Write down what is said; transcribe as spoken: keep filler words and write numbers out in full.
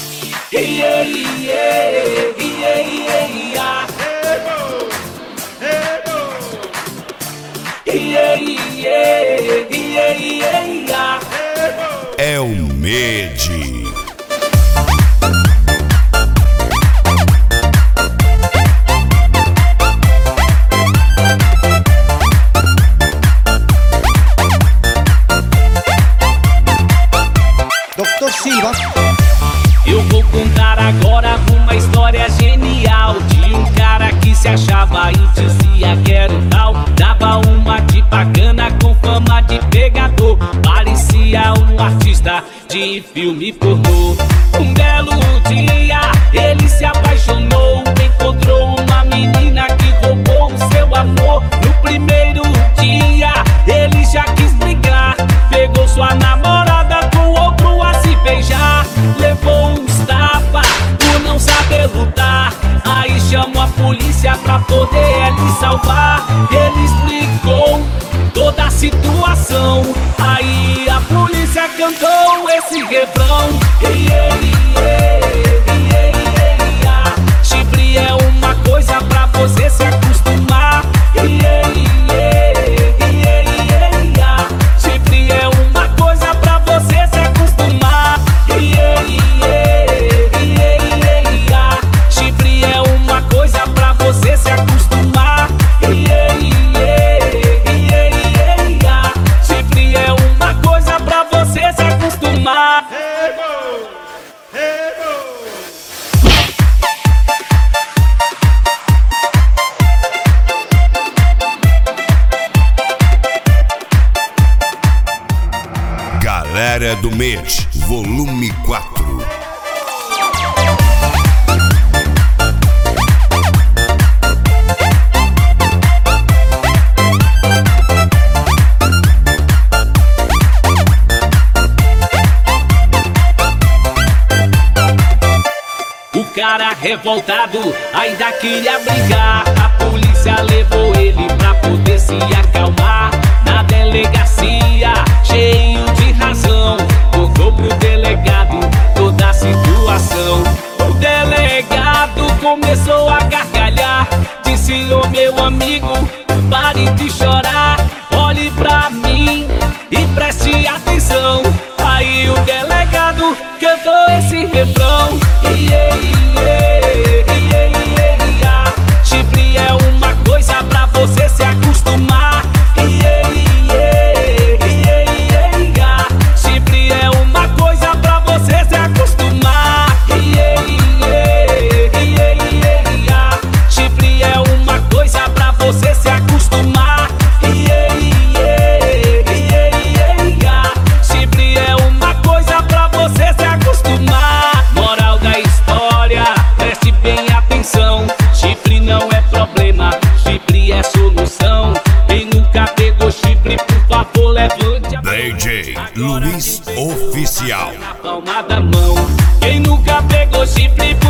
Yeah, yeah, yeah, yeah, yeah. Yeah, yeah, yeah, yeah, yeah. É o Medi. doutor Silva. Eu vou contar agora uma história genial de um cara que se achava e dizia que era o tal. Dava uma de bacana com fama de pegador. Parecia um artista de filme pornô. Um belo dia ele se apaixonou. Encontrou uma menina que roubou o seu amor. No primeiro dia ele já quis brigar. Pegou sua namorada com outro a se beijar. Levou uns tapas por não saber lutar. Aí chamou a polícia pra poder ele salvar. Ele explicou toda a situação. Aí a polícia cantou esse refrão. Yeah, yeah, yeah, yeah, yeah. Chifre é uma coisa pra você se acostumar. Yeah, yeah, yeah, yeah, yeah. Chifre é uma coisa pra você se acostumar. Yeah, yeah, yeah, yeah, yeah. Chifre é uma coisa pra você se acostumar. Yeah, yeah, yeah, yeah, yeah. Chifre é uma coisa pra você se acostumar. Galera do Medi, volume quatro. O cara revoltado ainda queria brigar. A polícia levou ele pra poder se acalmar. Na delegacia, cheio de razão, contou pro delegado toda a situação. O delegado começou a gargalhar. Disse: ô meu amigo, pare de chorar. Olhe pra mim e preste atenção. Aí o delegado cantou esse refrão. Yeah, yeah, yeah, yeah, yeah. Chifre é uma coisa pra você se acostumar. Yeah, yeah, yeah, yeah, yeah. Chifre é uma coisa pra você se acostumar. Yeah, yeah, yeah, yeah, yeah. Chifre é uma coisa pra você se acostumar. Yeah, yeah, yeah, yeah, yeah. Chifre é uma coisa pra você se acostumar. Moral da história, preste bem atenção. Chifre não é problema, chifre é solução. Quem nunca pegou chifre, por favor, levante a D J Luiz Oficial. na palma da mão. Quem nunca pegou chifre,